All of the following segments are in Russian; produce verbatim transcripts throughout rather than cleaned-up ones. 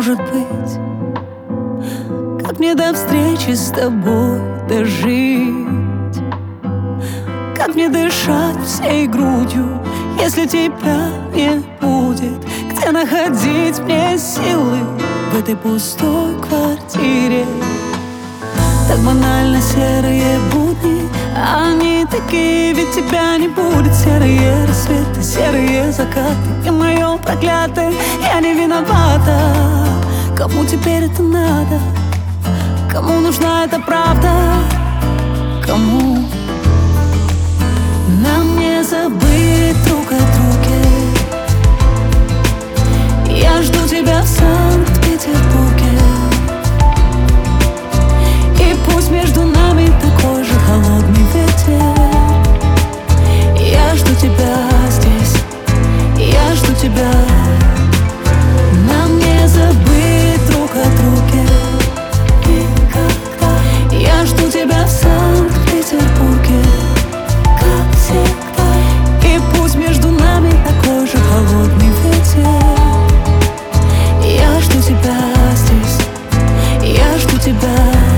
может быть? Как мне до встречи с тобой дожить? Как мне дышать всей грудью, если тебя не будет? Где находить мне силы в этой пустой квартире? Так банально серые будни, а они такие, ведь тебя не будет. Серые рассветы, серые закаты, и мое проклятое, я не виновата. Кому теперь это надо? Кому нужна эта правда? Кому? Нам не забыть друг о друге. Я жду тебя в Санкт-Петербурге. И пусть между нами такой же холодный ветер. Я жду тебя здесь, я жду тебя. Нам не забыть друг о друге никогда. Я жду тебя в Санкт-Петербурге, как всегда. И пусть между нами такой же холодный ветер. Я жду тебя здесь, я жду тебя.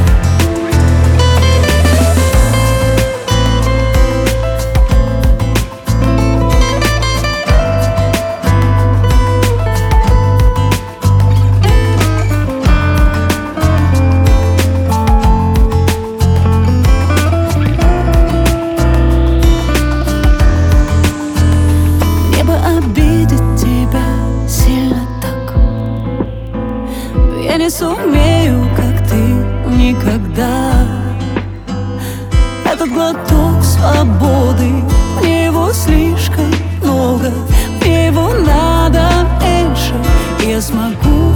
Я не сумею, как ты, никогда. Этот глоток свободы, мне его слишком много, мне его надо меньше. Я смогу